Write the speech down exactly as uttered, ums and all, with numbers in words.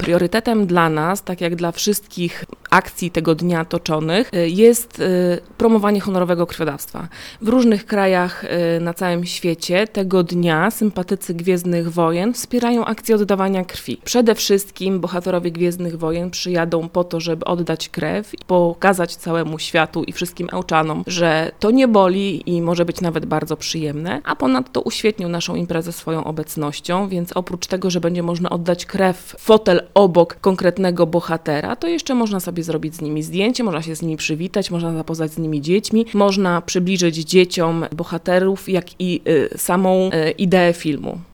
Priorytetem dla nas, tak jak dla wszystkich akcji tego dnia toczonych, jest promowanie honorowego krwiodawstwa. W różnych krajach na całym świecie tego dnia sympatycy Gwiezdnych Wojen wspierają akcję oddawania krwi. Przede wszystkim bohaterowie Gwiezdnych Wojen przyjadą po to, żeby oddać krew i pokazać całemu światu i wszystkim Ełczanom, że to nie boli i może być nawet bardzo przyjemne, a ponadto uświetnią naszą imprezę swoją obecnością, więc oprócz tego, że będzie można oddać krew, fotel obok konkretnego bohatera, to jeszcze można sobie zrobić z nimi zdjęcie, można się z nimi przywitać, można zapoznać z nimi dziećmi, można przybliżyć dzieciom bohaterów, jak i y, samą y, ideę filmu.